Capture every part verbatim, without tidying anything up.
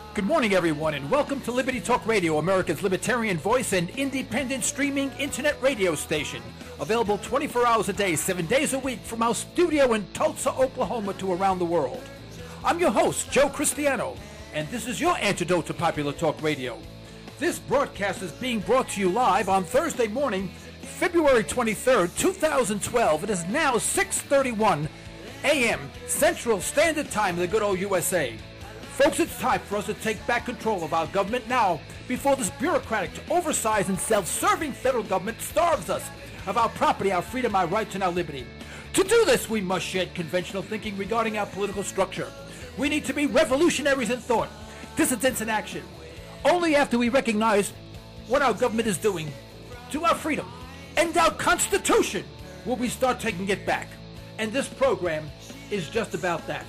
Good morning, everyone, and welcome to Liberty Talk Radio, America's libertarian voice and independent streaming internet radio station. Available twenty-four hours a day, seven days a week from our studio in Tulsa, Oklahoma to around the world. I'm your host, Joe Cristiano, and this is your antidote to popular talk radio. This broadcast is being brought to you live on Thursday morning, February twenty-third, two thousand twelve. It is now six thirty-one a m Central Standard Time in the good old U S A. Folks, it's time for us to take back control of our government now before this bureaucratic, oversized, and self-serving federal government starves us of our property, our freedom, our rights, and our liberty. To do this, we must shed conventional thinking regarding our political structure. We need to be revolutionaries in thought, dissidents in action. Only after we recognize what our government is doing to our freedom and our Constitution will we start taking it back. And this program is just about that.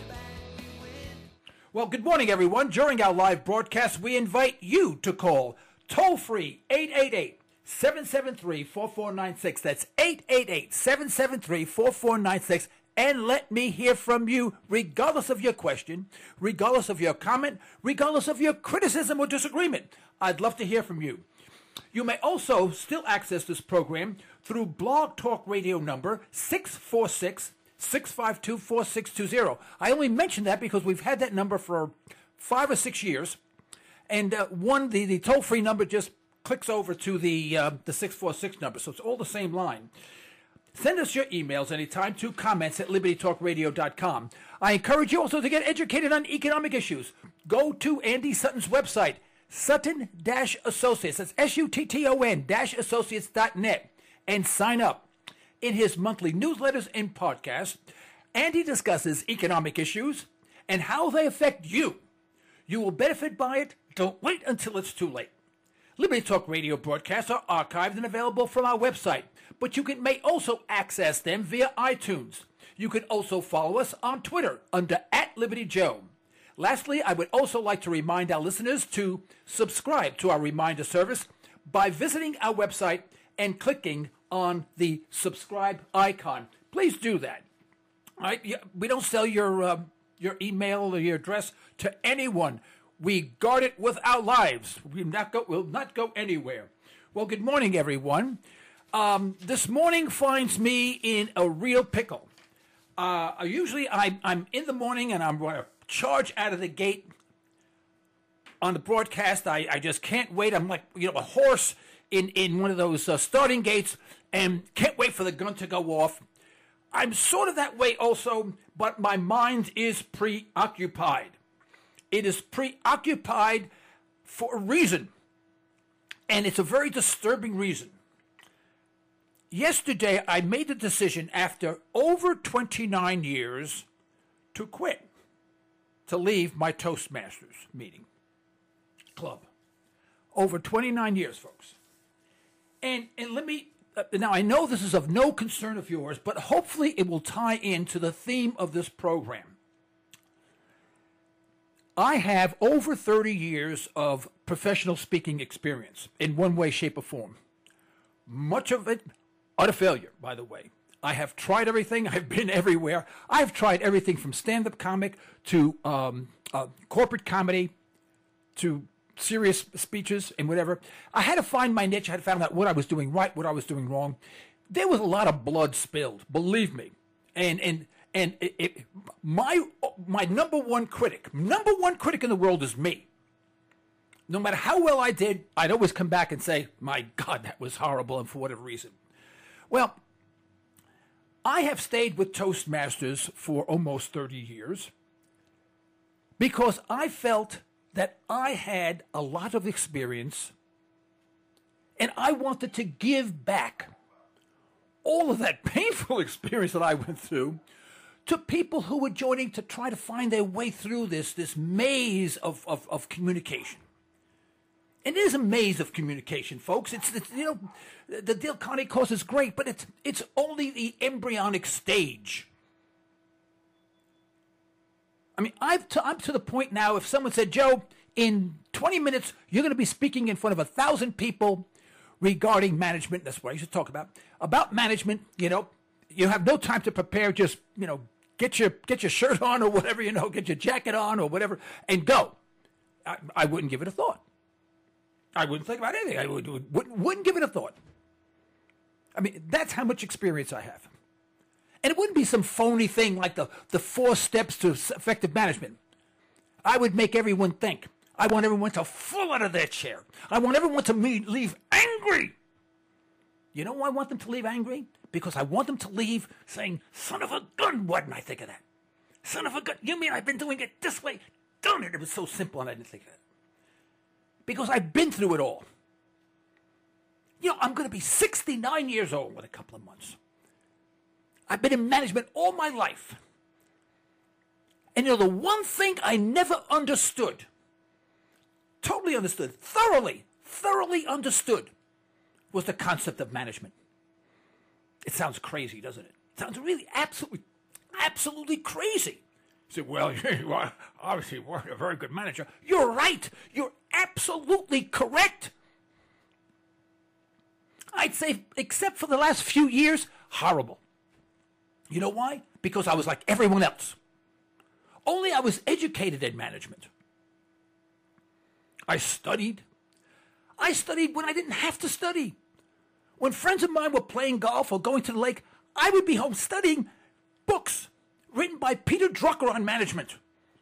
Well, good morning, everyone. During our live broadcast, we invite you to call toll-free eight eight eight, seven seven three, four four nine six. That's eight eight eight, seven seven three, four four nine six. And let me hear from you, regardless of your question, regardless of your comment, regardless of your criticism or disagreement. I'd love to hear from you. You may also still access this program through Blog Talk Radio number six four six, six five two, four six two zero. I only mention that because we've had that number for five or six years. And uh, one, the, the toll-free number just clicks over to the, uh, the six four six number, so it's all the same line. Send us your emails anytime to comments at liberty talk radio dot com. I encourage you also to get educated on economic issues. Go to Andy Sutton's website, Sutton Associates, that's S U T T O N dash associates dot net, and sign up. In his monthly newsletters and podcasts, Andy discusses economic issues and how they affect you. You will benefit by it. Don't wait until it's too late. Liberty Talk Radio broadcasts are archived and available from our website, but you can may also access them via iTunes. You can also follow us on Twitter under at Liberty Joe. Lastly, I would also like to remind our listeners to subscribe to our reminder service by visiting our website and clicking on the subscribe icon. Please do that. All right? We don't sell your uh, your email or your address to anyone. We guard it with our lives. We not go, will not go anywhere. Well, good morning, everyone. Um, this morning finds me in a real pickle. Uh, usually I, I'm in the morning and I'm going to charge out of the gate on the broadcast. I, I just can't wait. I'm like, you know, a horse in, in one of those uh, starting gates and can't wait for the gun to go off. I'm sort of that way also, but my mind is preoccupied. It is preoccupied for a reason, and it's a very disturbing reason. Yesterday, I made the decision after over twenty-nine years to quit, to leave my Toastmasters meeting club. Over twenty-nine years, folks. And, and let me, uh, now I know this is of no concern of yours, but hopefully it will tie into the theme of this program. I have over thirty years of professional speaking experience in one way, shape, or form. Much of it utter failure, by the way. I have tried everything. I've been everywhere. I've tried everything from stand-up comic to um, uh, corporate comedy to serious speeches and whatever. I had to find my niche. I had to find out what I was doing right, what I was doing wrong. There was a lot of blood spilled, believe me. And and and it, it, my my number one critic, number one critic in the world is me. No matter how well I did, I'd always come back and say, my God, that was horrible, and for whatever reason. Well, I have stayed with Toastmasters for almost thirty years because I felt that I had a lot of experience and I wanted to give back all of that painful experience that I went through to people who were joining to try to find their way through this, this maze of, of, of communication. It is a maze of communication, folks. It's, it's you know, the Dale Carnegie course is great, but it's it's only the embryonic stage. I mean, I've t- I'm to the point now, if someone said, Joe, in twenty minutes, you're going to be speaking in front of a thousand people regarding management. That's what I used to talk about. About management, you know, you have no time to prepare. Just, you know, get your get your shirt on or whatever, you know, get your jacket on or whatever, and go. I, I wouldn't give it a thought. I wouldn't think about anything. I would, would, wouldn't, wouldn't give it a thought. I mean, that's how much experience I have. And it wouldn't be some phony thing like the, the four steps to effective management. I would make everyone think. I want everyone to fall out of their chair. I want everyone to leave angry. You know why I want them to leave angry? Because I want them to leave saying, son of a gun, why didn't I think of that? Son of a gun, you mean I've been doing it this way? Darn it, it was so simple and I didn't think of it. Because I've been through it all. You know, I'm going to be sixty-nine years old in a couple of months. I've been in management all my life. And you know, the one thing I never understood, totally understood, thoroughly, thoroughly understood, was the concept of management. It sounds crazy, doesn't it? It sounds really absolutely, absolutely crazy. You say, well, you are, obviously you weren't a very good manager. You're right. You're absolutely correct. I'd say, except for the last few years, horrible. You know why? Because I was like everyone else. Only I was educated in management. I studied. I studied when I didn't have to study. When friends of mine were playing golf or going to the lake, I would be home studying books written by Peter Drucker on management.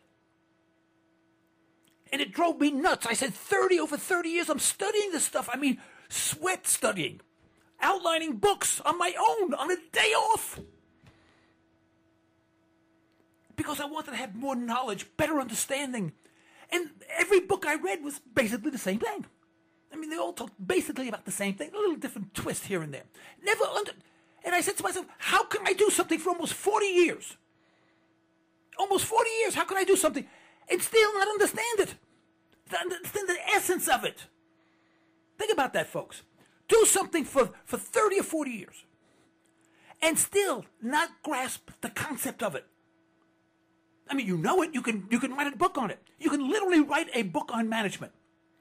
And it drove me nuts. I said, thirty, over thirty years, I'm studying this stuff. I mean, sweat studying, outlining books on my own, on a day off. Because I wanted to have more knowledge, better understanding. And every book I read was basically the same thing. I mean, they all talked basically about the same thing, a little different twist here and there. Never under... And I said to myself, how can I do something for almost forty years? Almost forty years, how can I do something and still not understand it? To understand the essence of it. Think about that, folks. Do something for, for thirty or forty years and still not grasp the concept of it. I mean, you know it. You can, you can write a book on it. You can literally write a book on management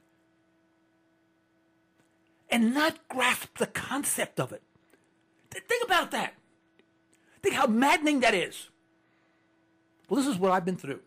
and not grasp the concept of it. Think about that. Think how maddening that is. Well, this is what I've been through.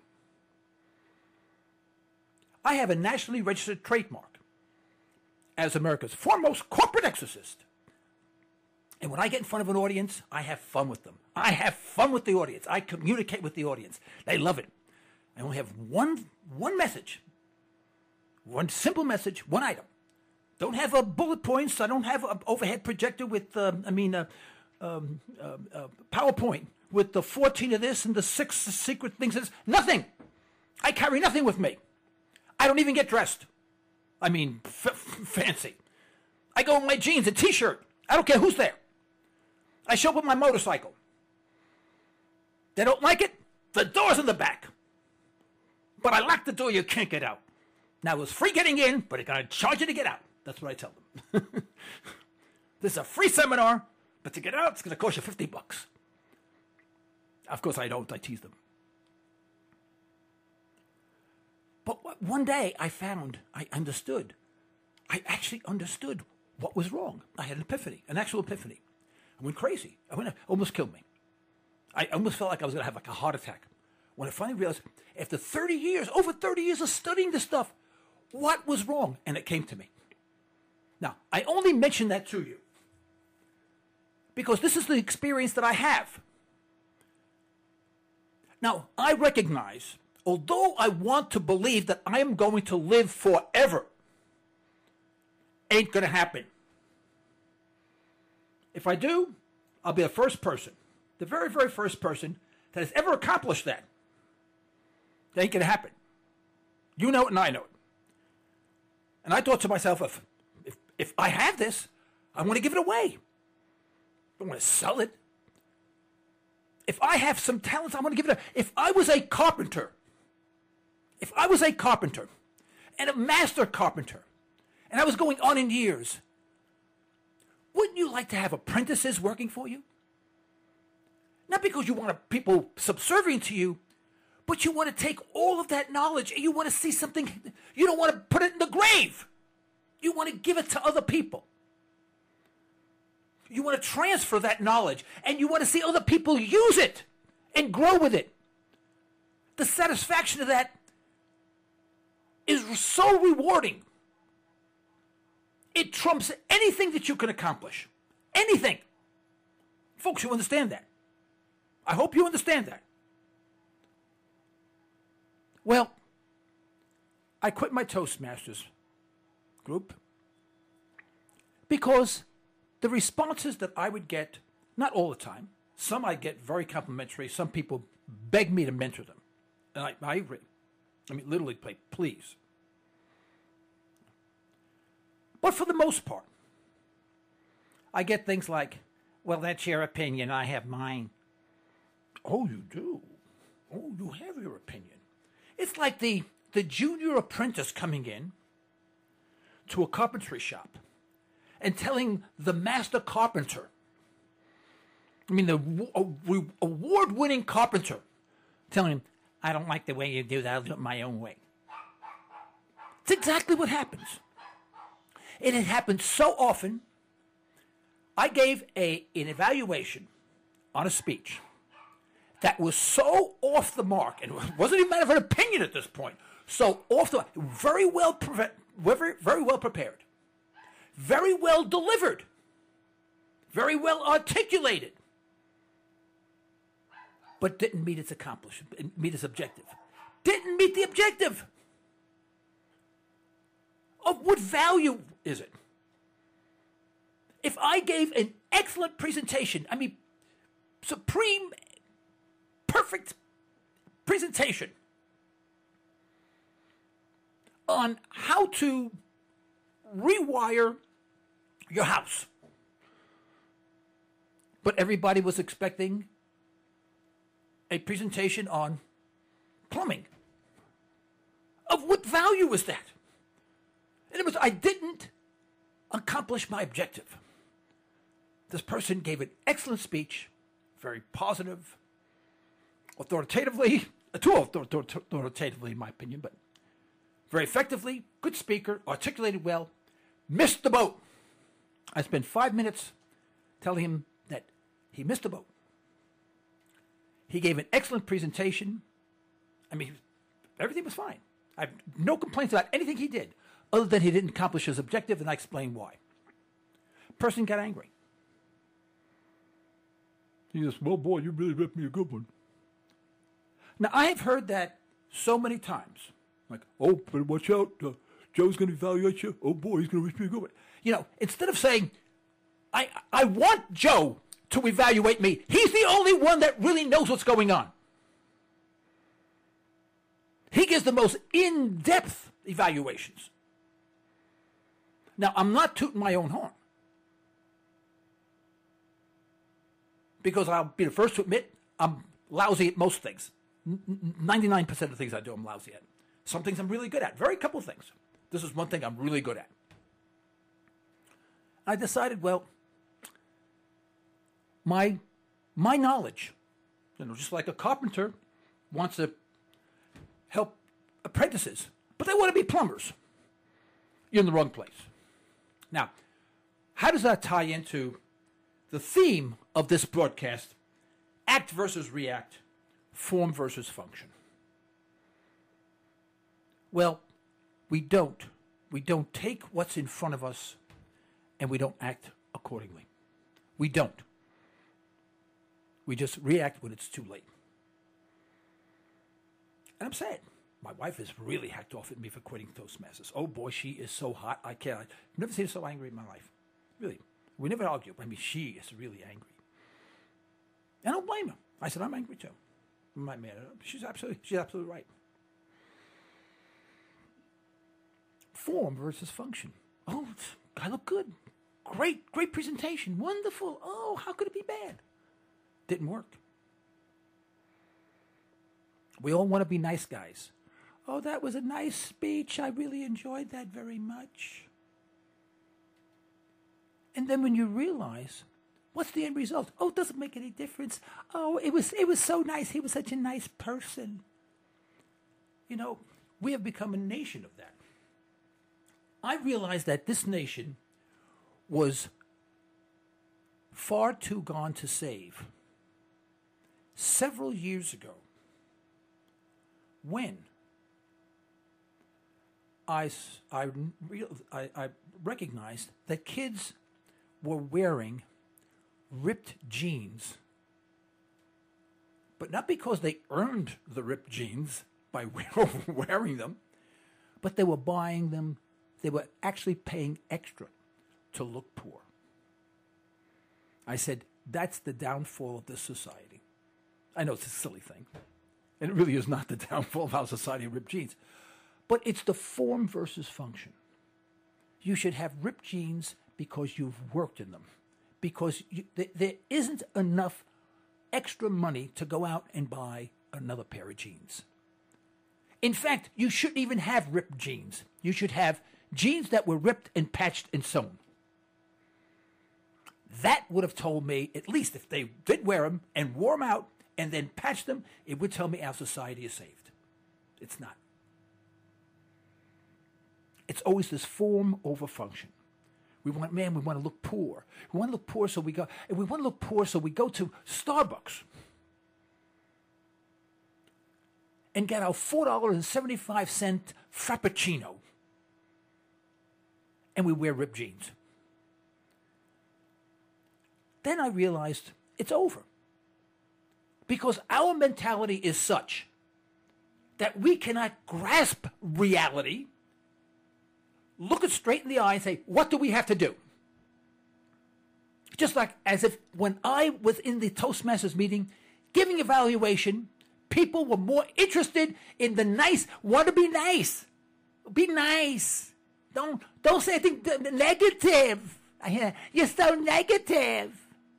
I have a nationally registered trademark as America's foremost corporate exorcist. And when I get in front of an audience, I have fun with them. I have fun with the audience. I communicate with the audience. They love it. I only have one, one message, one simple message, one item. Don't have a bullet points. I don't have an overhead projector with, uh, I mean, uh, um, uh, uh, PowerPoint with the fourteen of this and the six secret things. Of this. Nothing. I carry nothing with me. I don't even get dressed. I mean, f- f- fancy. I go in my jeans and T-shirt. I don't care who's there. I show up with my motorcycle. They don't like it? The door's in the back. But I lock the door, you can't get out. Now, it was free getting in, but it's going to charge you to get out. That's what I tell them. This is a free seminar, but to get out, it's going to cost you fifty bucks. Of course, I don't. I tease them. But one day, I found, I understood. I actually understood what was wrong. I had an epiphany, an actual epiphany. I went crazy. I went, almost killed me. I almost felt like I was going to have like a heart attack. When I finally realized, after thirty years, over thirty years of studying this stuff, what was wrong? And it came to me. Now, I only mention that to you because this is the experience that I have. Now, I recognize, although I want to believe that I am going to live forever, ain't going to happen. If I do, I'll be the first person, the very, very first person that has ever accomplished that. That ain't going to happen. You know it and I know it. And I thought to myself, if, if, if I have this, I want to give it away. I don't want to sell it. If I have some talents, I want to give it away. If I was a carpenter, if I was a carpenter and a master carpenter, and I was going on in years, wouldn't you like to have apprentices working for you? Not because you want people subservient to you, but you want to take all of that knowledge and you want to see something. You don't want to put it in the grave. You want to give it to other people. You want to transfer that knowledge and you want to see other people use it and grow with it. The satisfaction of that is so rewarding. It trumps anything that you can accomplish. Anything. Folks, you understand that. I hope you understand that. Well, I quit my Toastmasters group because the responses that I would get, not all the time, some I get very complimentary, some people beg me to mentor them. And I, I agree. I mean, literally, play, please. But for the most part, I get things like, well, that's your opinion, I have mine. Oh, you do? Oh, you have your opinion. It's like the, the junior apprentice coming in to a carpentry shop and telling the master carpenter, I mean, the award-winning carpenter, telling him, I don't like the way you do that, I'll do it my own way. It's exactly what happens. It had happened so often. I gave a, an evaluation on a speech that was so off the mark, and it wasn't even a matter of an opinion at this point, so off the mark, very well, very, very well prepared, very well delivered, very well articulated, but didn't meet its accomplishment, meet its objective. Didn't meet the objective. Of what value is it? If I gave an excellent presentation, I mean, supreme, perfect presentation on how to rewire your house, but everybody was expecting a presentation on plumbing. Of what value was that? And it was, I didn't accomplish my objective. This person gave an excellent speech, very positive, authoritatively, too authoritatively in my opinion, but very effectively, good speaker, articulated well, missed the boat. I spent five minutes telling him that he missed the boat. He gave an excellent presentation. I mean, everything was fine. I have no complaints about anything he did, other than he didn't accomplish his objective, and I explained why. Person got angry. He says, well, boy, you really ripped me a good one. Now, I have heard that so many times. Like, oh, better watch out. Uh, Joe's going to evaluate you. Oh, boy, he's going to rip me a good one. You know, instead of saying, I, I want Joe to evaluate me, he's the only one that really knows what's going on. He gives the most in-depth evaluations. Now, I'm not tooting my own horn, because I'll be the first to admit I'm lousy at most things. ninety-nine percent of the things I do, I'm lousy at. Some things I'm really good at. Very couple of things. This is one thing I'm really good at. I decided, well, my my knowledge, you know, just like a carpenter wants to help apprentices, but they want to be plumbers. You're in the wrong place. Now, how does that tie into the theme of this broadcast, act versus react, form versus function? Well, we don't. We don't take what's in front of us and we don't act accordingly. We don't. We just react when it's too late. And I'm sad. My wife has really hacked off at me for quitting Toastmasters. Oh boy, she is so hot. I can't. I've never seen her so angry in my life. Really. We never argue. I mean, she is really angry. And I don't blame her. I said, I'm angry too. I'm not mad at her. She's absolutely, she's absolutely right. Form versus function. Oh, I look good. Great, great presentation. Wonderful. Oh, how could it be bad? Didn't work. We all want to be nice guys. Oh, that was a nice speech. I really enjoyed that very much. And then when you realize, what's the end result? Oh, it doesn't make any difference. Oh, it was it was so nice. He was such a nice person. You know, we have become a nation of that. I realized that this nation was far too gone to save several years ago, when I, s- I, real, I, I recognized that kids were wearing ripped jeans, but not because they earned the ripped jeans by wearing them, but they were buying them. They were actually paying extra to look poor. I said, that's the downfall of this society. I know it's a silly thing, and it really is not the downfall of our society of ripped jeans, but it's the form versus function. You should have ripped jeans because you've worked in them, because you, th- there isn't enough extra money to go out and buy another pair of jeans. In fact, you shouldn't even have ripped jeans. You should have jeans that were ripped and patched and sewn. That would have told me, at least if they did wear them and wore them out and then patched them, it would tell me our society is saved. It's not. It's always this form over function. We want, man, we want to look poor. We want to look poor, so we go, and we want to look poor, so we go to Starbucks and get our four dollars and seventy-five cents Frappuccino, and we wear ripped jeans. Then I realized it's over. Because our mentality is such that we cannot grasp reality, look it straight in the eye and say, what do we have to do? Just like as if when I was in the Toastmasters meeting giving evaluation, people were more interested in the nice, want to be nice. Be nice. Don't, don't say anything negative. You're so negative.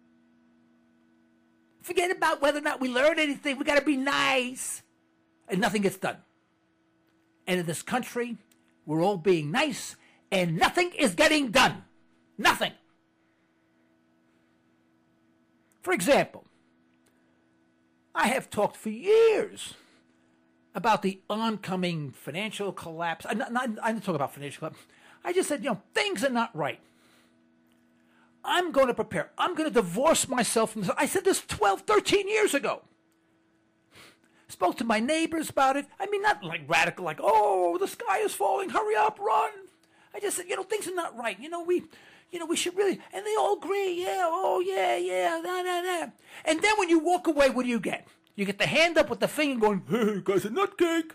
Forget about whether or not we learn anything. We got to be nice. And nothing gets done. And in this country, we're all being nice, and nothing is getting done. Nothing. For example, I have talked for years about the oncoming financial collapse. I'm not, not, I didn't talk about financial collapse. I just said, you know, things are not right. I'm going to prepare. I'm going to divorce myself from this. I said this twelve, thirteen years ago. Spoke to my neighbors about it. I mean, not like radical, like, oh, the sky is falling, hurry up, run. I just said, you know, things are not right. You know, we, you know, we should really, and they all agree, yeah, oh, yeah, yeah, nah, nah, nah. And then when you walk away, what do you get? You get the hand up with the finger going, hey, you guys are nutcake.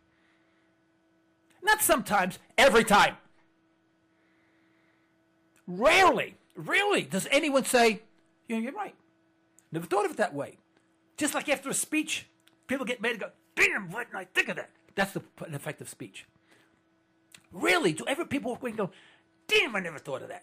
Not sometimes, every time. Rarely. Really, does anyone say, you know, you're right. Never thought of it that way. Just like after a speech, people get mad and go, damn, why didn't I think of that? That's the, an effective speech. Really, do ever people walk away and go, damn, I never thought of that?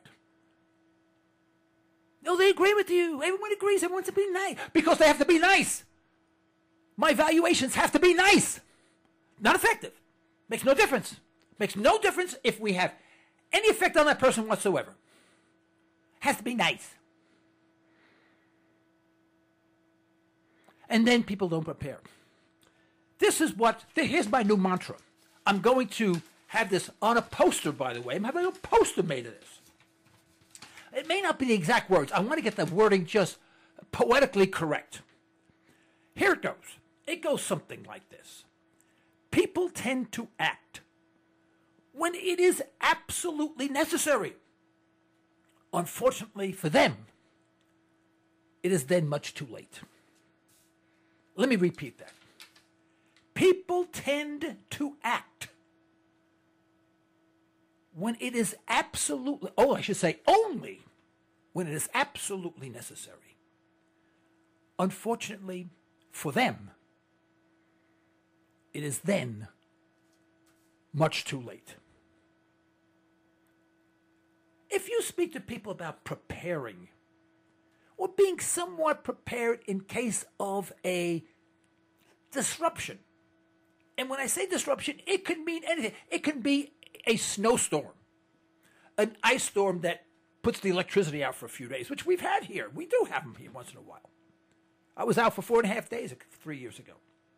No, they agree with you. Everyone agrees. Everyone wants to be nice. Because they have to be nice. My evaluations have to be nice. Not effective. Makes no difference. Makes no difference if we have any effect on that person whatsoever. Has to be nice. And then people don't prepare. This is what, here's my new mantra. I'm going to have this on a poster, by the way. I'm having a poster made of this. It may not be the exact words. I want to get the wording just poetically correct. Here it goes. It goes something like this. People tend to act when it is absolutely necessary. Unfortunately for them, it is then much too late. Let me repeat that. People tend to act when it is absolutely, oh, I should say only when it is absolutely necessary. Unfortunately for them, it is then much too late. If you speak to people about preparing or being somewhat prepared in case of a disruption, and when I say disruption, it can mean anything. It can be a snowstorm, an ice storm that puts the electricity out for a few days, which we've had here. We do have them here once in a while. I was out for four and a half days three years ago.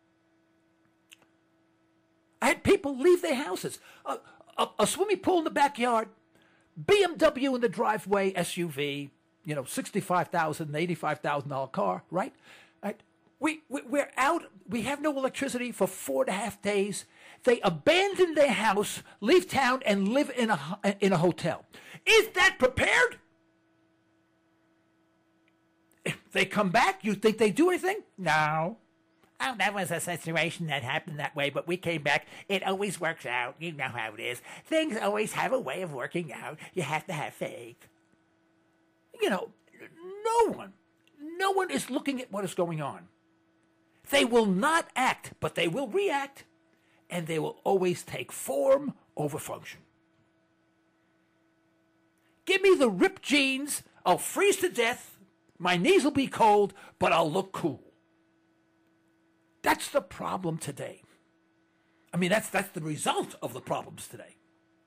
I had people leave their houses. A, a, a swimming pool in the backyard, B M W in the driveway, S U V, you know, sixty-five thousand dollars, eighty-five thousand dollars car, right? right? We, we, we're out. We have no electricity for four and a half days. they abandon their house, leave town, and live in a, in a hotel. Is that prepared? If they come back, you think they do anything? No. Oh, that was a situation that happened that way, but we came back. It always works out. You know how it is. Things always have a way of working out. You have to have faith. You know, no one, no one is looking at what is going on. They will not act, but they will react, and they will always take form over function. Give me the ripped jeans. I'll freeze to death. My knees will be cold, but I'll look cool. That's the problem today. I mean, that's that's the result of the problems today.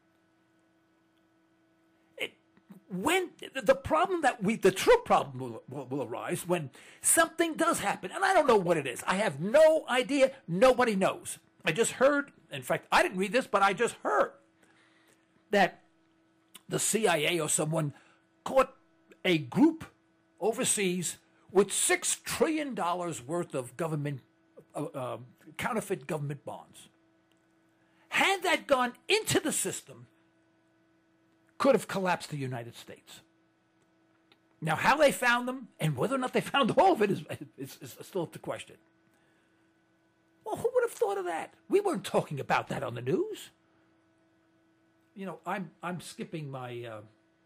It, when the problem that we, the true problem will, will, will arise when something does happen, and I don't know what it is. I have no idea. Nobody knows. I just heard, in fact, I didn't read this, but I just heard that the C I A or someone caught a group overseas with six trillion dollars worth of government Uh, uh, counterfeit government bonds. Had that gone into the system, could have collapsed the United States. Now, how they found them and whether or not they found all of it is, is, is still the question. Well, who would have thought of that? We weren't talking about that on the news. You know, I'm I'm skipping my uh,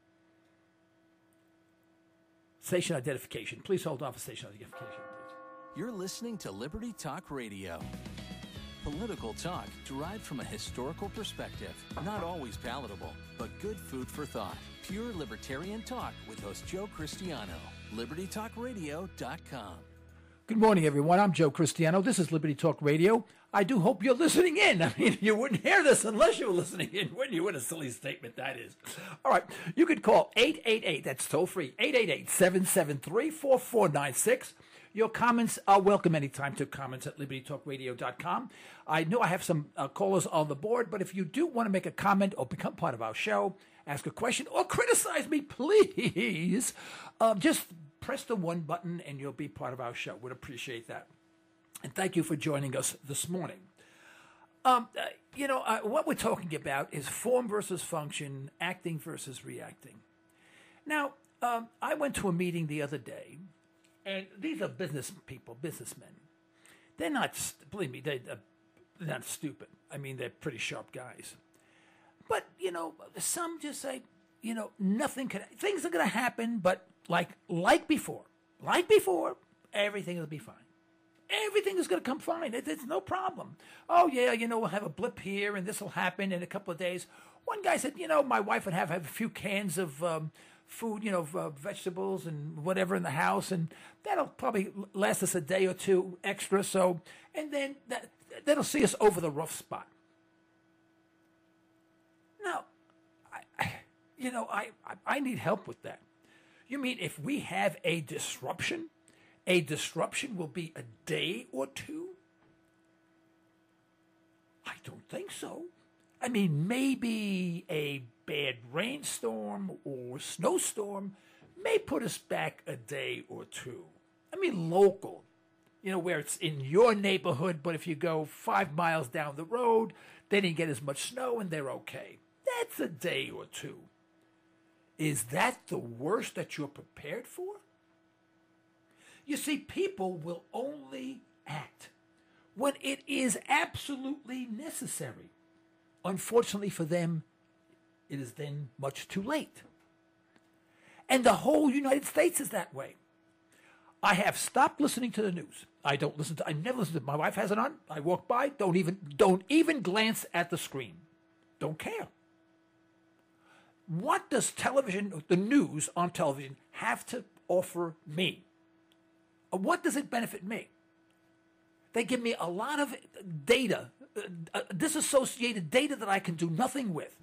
station identification. Please hold on for station identification. You're listening to Liberty Talk Radio. Political talk derived from a historical perspective. Not always palatable, but good food for thought. Pure libertarian talk with host Joe Cristiano. liberty talk radio dot com. Good morning, everyone. I'm Joe Cristiano. This is Liberty Talk Radio. I do hope you're listening in. I mean, you wouldn't hear this unless you were listening in, wouldn't you? What a silly statement that is. All right. You could call eight eight eight, that's toll free, eight eight eight, seven seven three, four four nine six. Your comments are welcome anytime to comments at liberty talk radio dot com. I know I have some uh, callers on the board, but if you do want to make a comment or become part of our show, ask a question, or criticize me, please, uh, just press the one button and you'll be part of our show. Would appreciate that. And thank you for joining us this morning. Um, uh, you know, uh, what we're talking about is form versus function, acting versus reacting. Now, um, I went to a meeting the other day. And these are business people, businessmen. They're not, believe me, they, uh, they're not stupid. I mean, they're pretty sharp guys. But, you know, some just say, you know, nothing can, things are going to happen, but like like before, like before, everything will be fine. Everything is going to come fine. It, it's no problem. Oh, yeah, you know, we'll have a blip here, and this will happen in a couple of days. One guy said, you know, my wife would have, have a few cans of um, food, you know, uh, vegetables and whatever in the house, and that'll probably last us a day or two extra. So, and then that that'll see us over the rough spot. Now, I, I, you know, I, I I need help with that. You mean if we have a disruption, a disruption will be a day or two? I don't think so. I mean, maybe a bad rainstorm or snowstorm may put us back a day or two. I mean, local, you know, where it's in your neighborhood, but if you go five miles down the road, they didn't get as much snow and they're okay. That's a day or two. Is that the worst that you're prepared for? You see, people will only act when it is absolutely necessary. Unfortunately for them, it is then much too late. And the whole United States is that way. I have stopped listening to the news. I don't listen to, I never listen to it. My wife has it on. I walk by, don't even, don't even glance at the screen. Don't care. What does television, the news on television, have to offer me? What does it benefit me? They give me a lot of data, uh, disassociated data that I can do nothing with.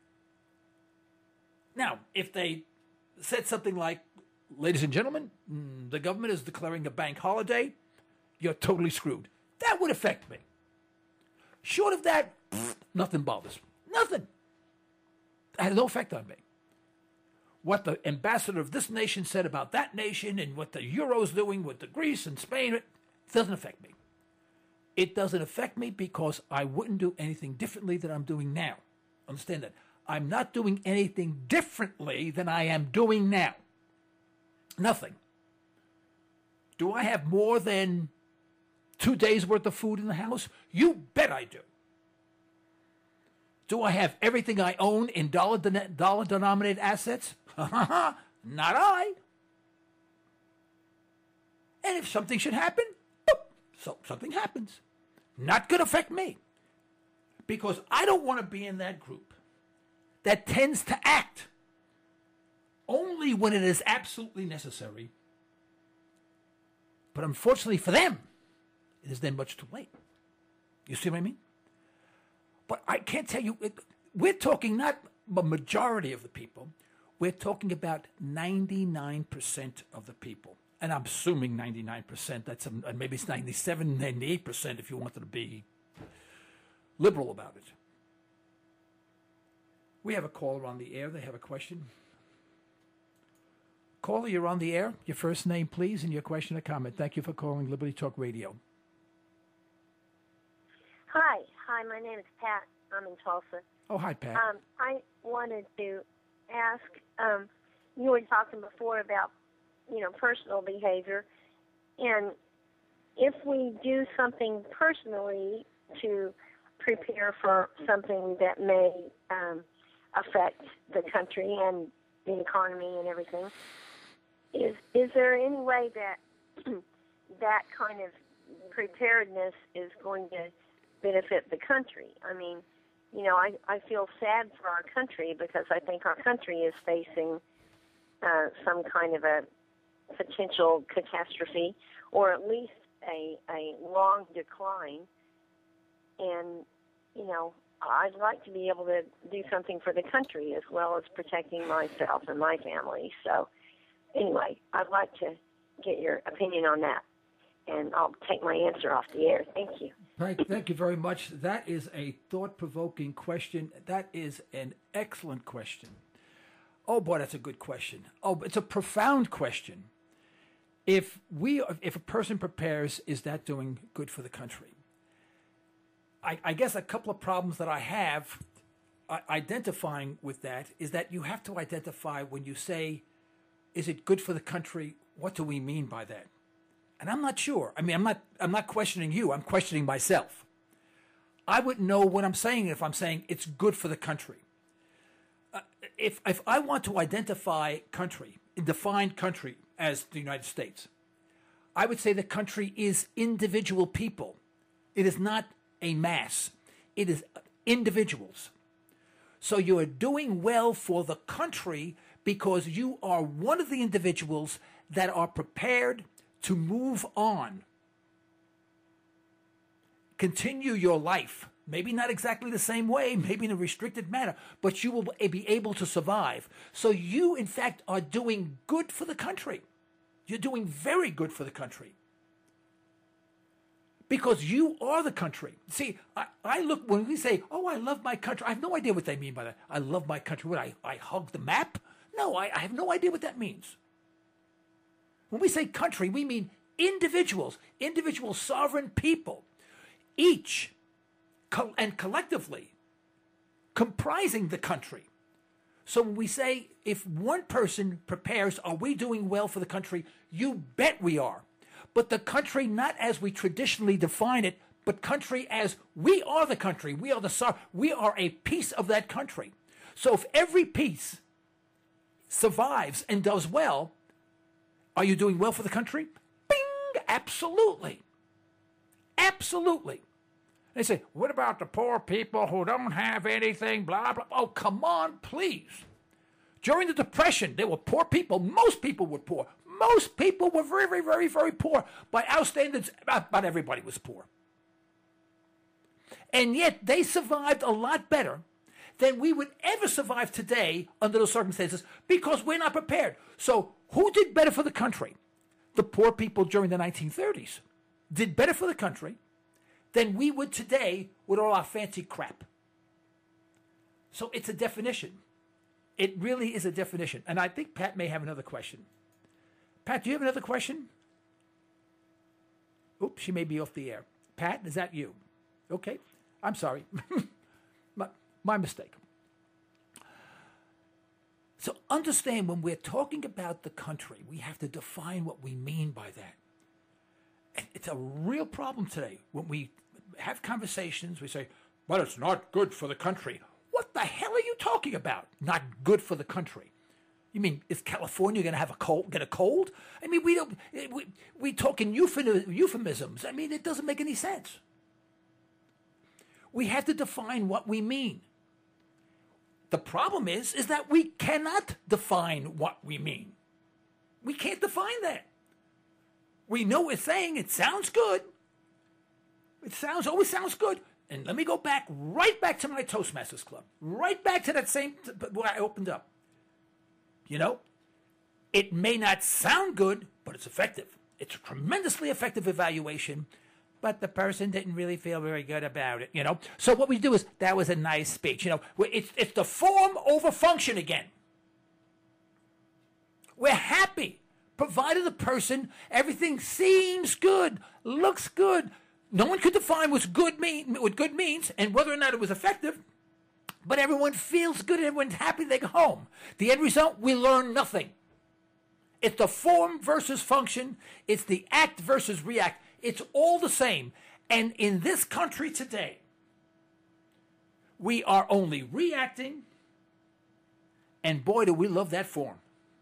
Now, if they said something like, ladies and gentlemen, the government is declaring a bank holiday, you're totally screwed. That would affect me. Short of that, pfft, nothing bothers me. Nothing. It has no effect on me. What the ambassador of this nation said about that nation and what the Euro's doing with the Greece and Spain, it doesn't affect me. It doesn't affect me because I wouldn't do anything differently than I'm doing now. Understand that. I'm not doing anything differently than I am doing now. Nothing. Do I have more than two days' worth of food in the house? You bet I do. Do I have everything I own in dollar dollar denominated assets? Not I. And if something should happen, boop, so something happens. Not going to affect me. Because I don't want to be in that group that tends to act only when it is absolutely necessary. But unfortunately for them, it is then much too late. You see what I mean? But I can't tell you, it, we're talking not the majority of the people, we're talking about ninety-nine percent of the people. And I'm assuming ninety-nine percent, that's a, maybe it's ninety-seven, ninety-eight percent if you wanted to be liberal about it. We have a caller on the air. They have a question. Caller, you're on the air. Your first name, please, and your question or comment. Thank you for calling Liberty Talk Radio. Hi. Hi, my name is Pat. I'm in Tulsa. Oh, hi, Pat. Um, I wanted to ask, um, you were talking before about, you know, personal behavior. And if we do something personally to prepare for something that may um, affect the country and the economy and everything, is is there any way that that kind of preparedness is going to benefit the country? I mean, you know, I, I feel sad for our country because I think our country is facing uh, some kind of a potential catastrophe or at least a, a long decline. And, you know, I'd like to be able to do something for the country as well as protecting myself and my family. So, anyway, I'd like to get your opinion on that, and I'll take my answer off the air. Thank you. Right, thank you very much. That is a thought-provoking question. That is an excellent question. Oh, boy, that's a good question. Oh, it's a profound question. If we, if a person prepares, is that doing good for the country? I, I guess a couple of problems that I have uh, identifying with that is that you have to identify when you say, is it good for the country? What do we mean by that? And I'm not sure. I mean, I'm not I'm not questioning you. I'm questioning myself. I wouldn't know what I'm saying if I'm saying it's good for the country. Uh, if if I want to identify country, define country as the United States, I would say the country is individual people. It is not a mass. It is individuals. So you are doing well for the country because you are one of the individuals that are prepared to move on, continue your life, maybe not exactly the same way, maybe in a restricted manner, but you will be able to survive. So you, in fact, are doing good for the country. You're doing very good for the country. Because you are the country. See, I, I look, when we say, oh, I love my country, I have no idea what they mean by that. I love my country. What, I, I hug the map? No, I, I have no idea what that means. When we say country, we mean individuals, individual sovereign people, each co- and collectively comprising the country. So when we say if one person prepares, are we doing well for the country? You bet we are. But the country not as we traditionally define it, but country as we are the country. We are the we are a piece of that country. So if every piece survives and does well, are you doing well for the country? Bing! Absolutely. Absolutely. They say, what about the poor people who don't have anything, blah, blah. Oh, come on, please. During the Depression, there were poor people. Most people were poor. Most people were very, very, very, very poor. By our standards, about everybody was poor. And yet they survived a lot better than we would ever survive today under those circumstances because we're not prepared. So who did better for the country? The poor people during the nineteen thirties did better for the country than we would today with all our fancy crap. So it's a definition. It really is a definition. And I think Pat may have another question. Pat, do you have another question? Oops, she may be off the air. Pat, is that you? Okay. I'm sorry. my, my mistake. So understand, when we're talking about the country, we have to define what we mean by that. And it's a real problem today. When we have conversations, we say, well, it's not good for the country. What the hell are you talking about? Not good for the country. You mean, is California going to have a cold, get a cold? I mean, we don't, we, we talk in euphemisms. I mean, it doesn't make any sense. We have to define what we mean. The problem is, is that we cannot define what we mean. We can't define that. We know what it's saying. It sounds good. It sounds always sounds good. And let me go back, right back to my Toastmasters Club. Right back to that same, where I opened up. You know, it may not sound good, but it's effective. It's a tremendously effective evaluation, but the person didn't really feel very good about it, you know. So what we do is, that was a nice speech. You know, it's, it's the form over function again. We're happy, provided the person, everything seems good, looks good. No one could define what's good mean, what good means and whether or not it was effective, but everyone feels good and everyone's happy they go home. The end result, we learn nothing. It's the form versus function. It's the act versus react. It's all the same. And in this country today, we are only reacting, and boy, do we love that form.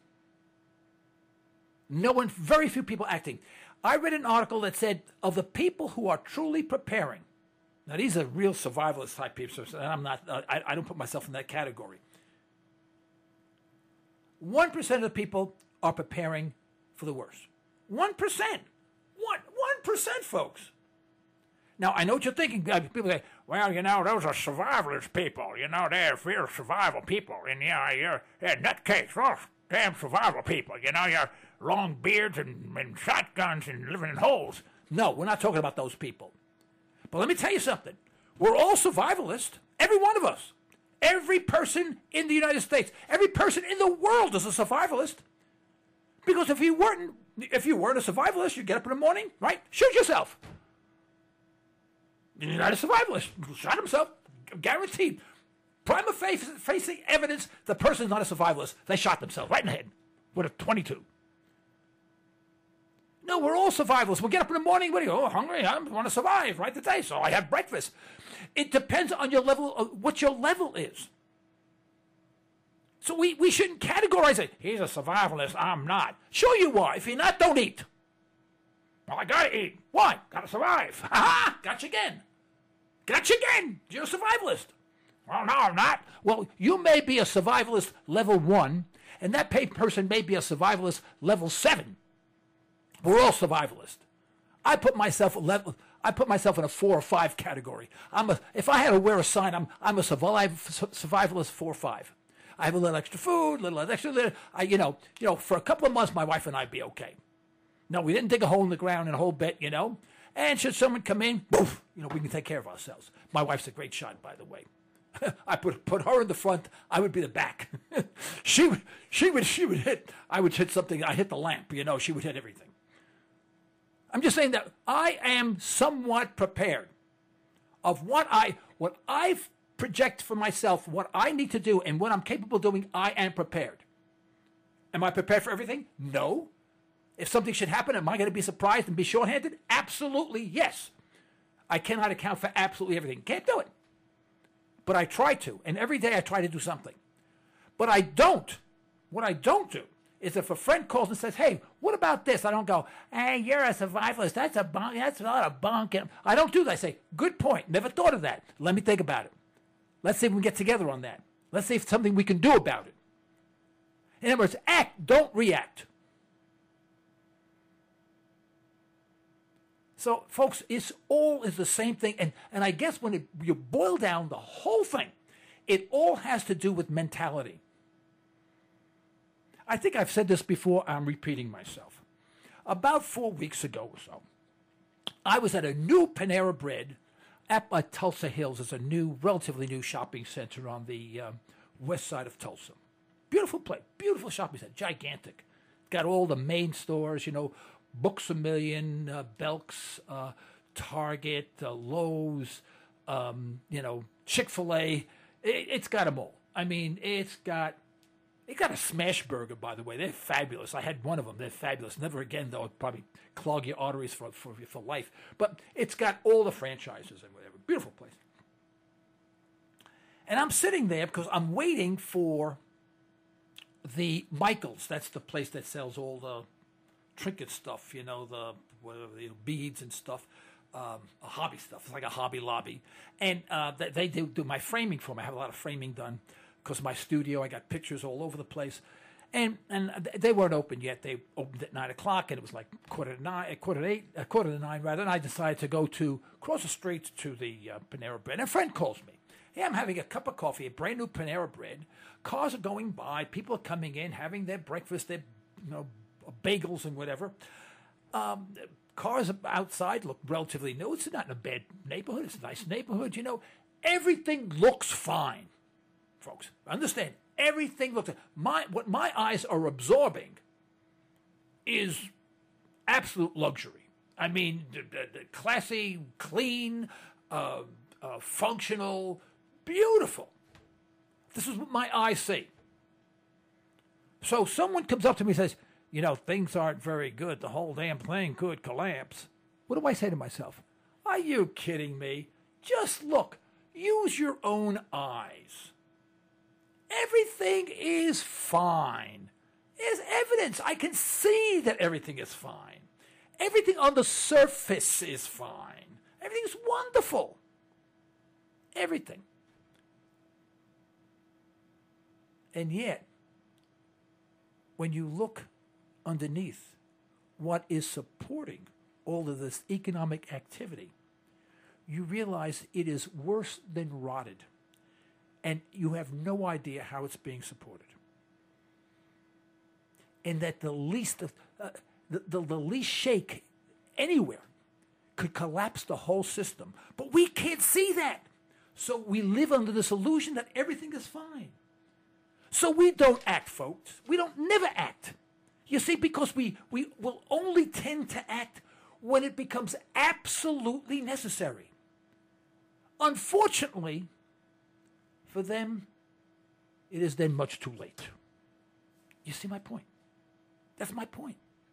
No one, very few people acting. I read an article that said, of the people who are truly preparing, now these are real survivalist type people, and I'm not, uh, I, I don't put myself in that category. one percent of the people are preparing for the worst. one percent. One, one percent, folks. Now, I know what you're thinking. People say, well, you know, those are survivalist people. You know, they're real survival people. And, you know, you're, you're nutcase. Oh, damn survival people. You know, you're long beards and, and shotguns and living in holes. No, we're not talking about those people. But let me tell you something. We're all survivalists. Every one of us. Every person in the United States. Every person in the world is a survivalist. Because if you weren't, if you weren't a survivalist, you'd get up in the morning, right? Shoot yourself. You're not a survivalist. Shot himself. Guaranteed. Prima facie evidence the person's not a survivalist. They shot themselves right in the head with a twenty-two. No, we're all survivalists. We'll get up in the morning. What do you? Oh, hungry. I want to survive right today, so I have breakfast. It depends on your level, of what your level is. So we, we shouldn't categorize it. He's a survivalist. I'm not. Sure you are. If you're not, don't eat. Well, I gotta eat. Why? Gotta survive. Ha ha! Gotcha again. Gotcha again. You're a survivalist. Well, no, I'm not. Well, you may be a survivalist level one, and that person may be a survivalist level seven. We're all survivalists. I put myself a level. I put myself in a four or five category. I'm a. If I had to wear a sign, I'm I'm a surviv, survivalist four or five. I have a little extra food, a little extra. Little, I, you know, you know, for a couple of months, my wife and I'd be okay. No, we didn't dig a hole in the ground in a whole bit, you know. And should someone come in, boof, you know, we can take care of ourselves. My wife's a great shot, by the way. I put put her in the front. I would be the back. she would she would she would hit. I would hit something. I hit the lamp. You know, she would hit everything. I'm just saying that I am somewhat prepared of what I what I project for myself, what I need to do, and what I'm capable of doing. I am prepared. Am I prepared for everything? No. If something should happen, am I going to be surprised and be shorthanded? Absolutely, yes. I cannot account for absolutely everything. Can't do it. But I try to, and every day I try to do something. But I don't. What I don't do is if a friend calls and says, hey, what about this? I don't go, hey, you're a survivalist. That's a bunk. That's not a bunk. I don't do that. I say, good point. Never thought of that. Let me think about it. Let's see if we can get together on that. Let's see if it's something we can do about it. In other words, act, don't react. So, folks, it's all is the same thing. And, and I guess when it, you boil down the whole thing, it all has to do with mentality. I think I've said this before. I'm repeating myself. About four weeks ago or so, I was at a new Panera Bread at uh, Tulsa Hills. It's a new, relatively new shopping center on the uh, west side of Tulsa. Beautiful place, beautiful shopping center, gigantic. Got all the main stores, you know, Books A Million, uh, Belk's, uh, Target, uh, Lowe's, um, you know, Chick-fil-A. It, it's got them all. I mean, it's got it got a smash burger, by the way. They're fabulous. I had one of them. They're fabulous. Never again, though. It'll probably clog your arteries for, for, for life. But it's got all the franchises and whatever. Beautiful place. And I'm sitting there because I'm waiting for the Michaels. That's the place that sells all the trinket stuff, you know, the whatever, the beads and stuff, um, hobby stuff. It's like a Hobby Lobby. And uh, they, they do, do my framing for me. I have a lot of framing done because my studio, I got pictures all over the place. And and they weren't open yet. They opened at nine o'clock, and it was like quarter to nine, quarter to eight, uh, quarter to nine rather. And I decided to go to cross the street to the uh, Panera Bread. And a friend calls me. Hey, I'm having a cup of coffee, a brand new Panera Bread. Cars are going by. People are coming in, having their breakfast, their you know bagels and whatever. Um, cars outside look relatively new. It's not in a bad neighborhood. It's a nice neighborhood. You know, everything looks fine, folks. Understand? Everything looks my what my eyes are absorbing is absolute luxury. I mean, the, the, the classy, clean, uh, uh, functional, beautiful. This is what my eyes see. So someone comes up to me and says, you know, things aren't very good. The whole damn thing could collapse. What do I say to myself? Are you kidding me? Just look. Use your own eyes. Everything is fine. There's evidence. I can see that everything is fine. Everything on the surface is fine. Everything's wonderful. Everything. And yet, when you look underneath what is supporting all of this economic activity, you realize it is worse than rotted. And you have no idea how it's being supported. And that the least of, uh, the, the, the least shake anywhere could collapse the whole system. But we can't see that. So we live under this illusion that everything is fine. So we don't act, folks. We don't never act. You see, because we, we will only tend to act when it becomes absolutely necessary. Unfortunately, for them, it is then much too late. You see my point? That's my point.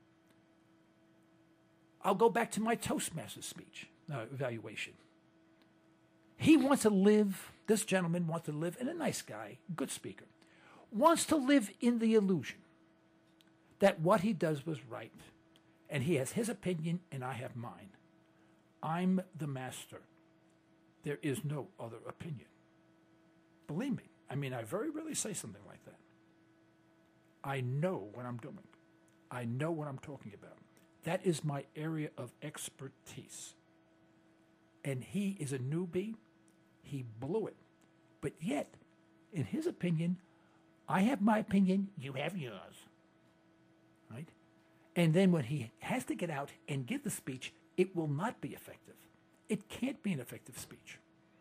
I'll go back to my Toastmasters speech, uh, evaluation. He wants to live, this gentleman wants to live, and a nice guy, good speaker, wants to live in the illusion that what he does was right, and he has his opinion and I have mine. I'm the master. There is no other opinion. Believe me, I mean, I very rarely say something like that. I know what I'm doing. I know what I'm talking about. That is my area of expertise. And he is a newbie. He blew it. But yet, in his opinion, I have my opinion, you have yours. Right? And then when he has to get out and give the speech, it will not be effective. It can't be an effective speech.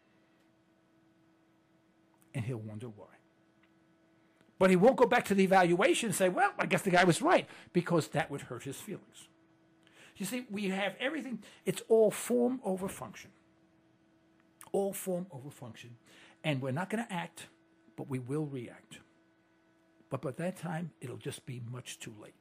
And he'll wonder why. But he won't go back to the evaluation and say, well, I guess the guy was right, because that would hurt his feelings. You see, we have everything. It's all form over function. All form over function. And we're not going to act, but we will react. But by that time, it'll just be much too late.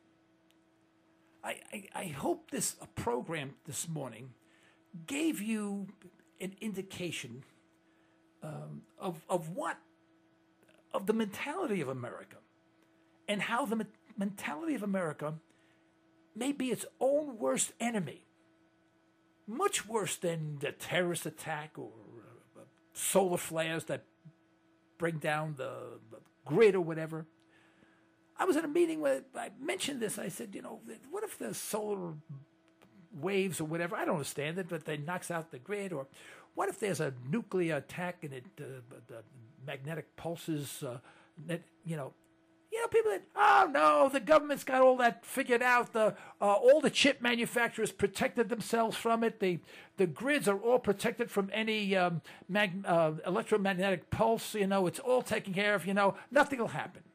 I, I, I hope this program this morning gave you an indication um, of, of what, of the mentality of America, and how the me- mentality of America may be its own worst enemy, much worse than the terrorist attack or uh, solar flares that bring down the, the grid or whatever. I was at a meeting where I mentioned this. I said, you know, what if the solar waves or whatever, I don't understand it, but they knocks out the grid? Or what if there's a nuclear attack and it uh, the magnetic pulses, uh, that, you know, you know, people that, oh no, the government's got all that figured out. The uh, all the chip manufacturers protected themselves from it. The the grids are all protected from any um, mag, uh, electromagnetic pulse. You know, it's all taken care of. You know, nothing will happen.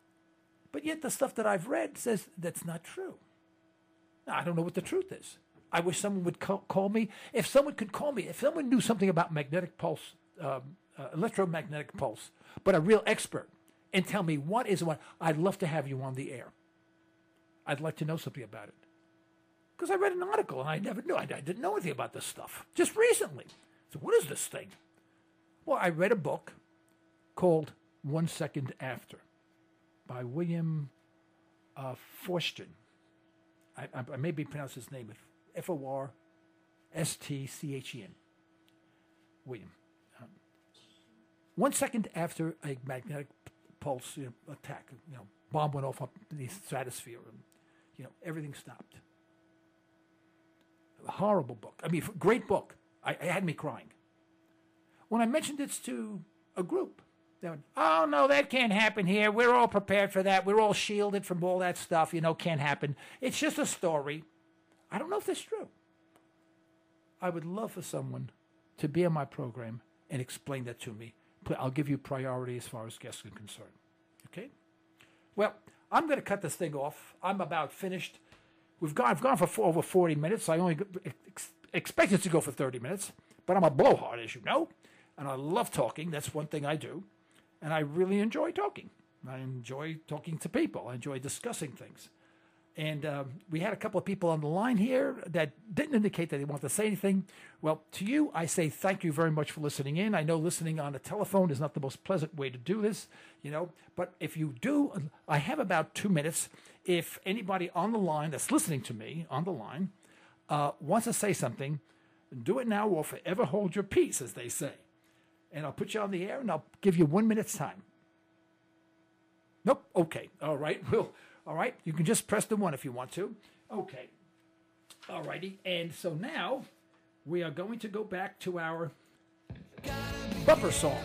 But yet the stuff that I've read says that's not true. Now, I don't know what the truth is. I wish someone would call, call me. If someone could call me, if someone knew something about magnetic pulse, um, uh, electromagnetic pulse, but a real expert, and tell me what is what, I'd love to have you on the air. I'd like to know something about it. Because I read an article and I never knew. I, I didn't know anything about this stuff. Just recently. So what is this thing? Well, I read a book called One Second After by William uh, Forstchen. I, I, I may be pronouncing his name F O R S T C H E N. William. Um, one second after a magnetic pulse you know, attack, you know, bomb went off up in the stratosphere, and you know everything stopped. A horrible book. I mean, great book. I, it had me crying. When I mentioned this to a group, they went, "Oh no, that can't happen here. We're all prepared for that. We're all shielded from all that stuff. You know, can't happen. It's just a story." I don't know if that's true. I would love for someone to be on my program and explain that to me. I'll give you priority as far as guests are concerned. Okay? Well, I'm going to cut this thing off. I'm about finished. We've gone, I've gone for four, over forty minutes. I only ex- expected to go for thirty minutes, but I'm a blowhard, as you know, and I love talking. That's one thing I do, and I really enjoy talking. I enjoy talking to people. I enjoy discussing things. And um, we had a couple of people on the line here that didn't indicate that they wanted to say anything. Well, to you, I say thank you very much for listening in. I know listening on the telephone is not the most pleasant way to do this, you know. But if you do, I have about two minutes. If anybody on the line that's listening to me on the line uh, wants to say something, do it now or forever hold your peace, as they say. And I'll put you on the air, and I'll give you one minute's time. Nope. Okay. All right. We'll... All right, you can just press the one if you want to. Okay. All righty. And so now we are going to go back to our bumper song.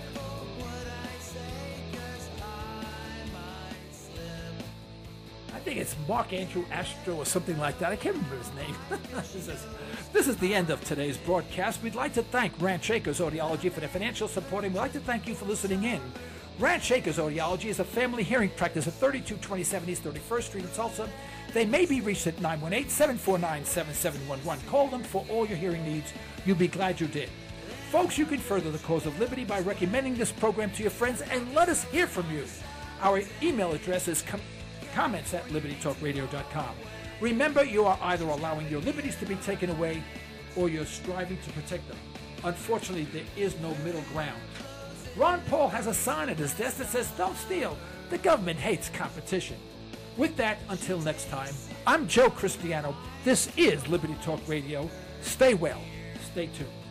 I think it's Mark Andrew Astro or something like that. I can't remember his name. this, is, this is the end of today's broadcast. We'd like to thank Ranch Acres Audiology for their financial support, and we'd like to thank you for listening in. Ranch Acres Audiology is a family hearing practice at thirty-two twenty-seven East thirty-first Street in Tulsa. They may be reached at nine one eight, seven four nine, seven seven one one. Call them for all your hearing needs. You'll be glad you did. Folks, you can further the cause of liberty by recommending this program to your friends and let us hear from you. Our email address is com- comments at liberty talk radio dot com. Remember, you are either allowing your liberties to be taken away or you're striving to protect them. Unfortunately, there is no middle ground. Ron Paul has a sign at his desk that says, "Don't steal. The government hates competition." With that, until next time, I'm Joe Cristiano. This is Liberty Talk Radio. Stay well. Stay tuned.